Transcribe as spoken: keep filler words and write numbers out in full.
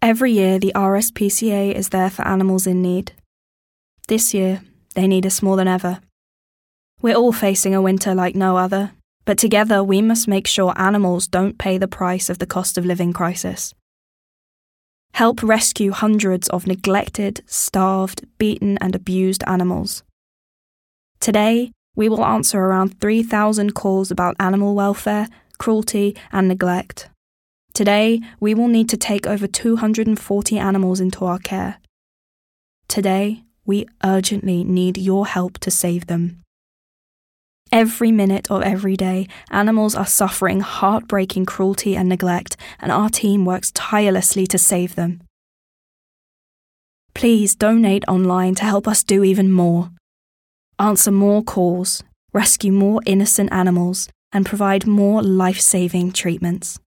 Every year, the R S P C A is there for animals in need. This year, they need us more than ever. We're all facing a winter like no other, but together we must make sure animals don't pay the price of the cost of living crisis. Help rescue hundreds of neglected, starved, beaten and abused animals. Today, we will answer around three thousand calls about animal welfare, cruelty and neglect. Today, we will need to take over two hundred forty animals into our care. Today, we urgently need your help to save them. Every minute of every day, animals are suffering heartbreaking cruelty and neglect, and our team works tirelessly to save them. Please donate online to help us do even more. Answer more calls, rescue more innocent animals, and provide more life-saving treatments.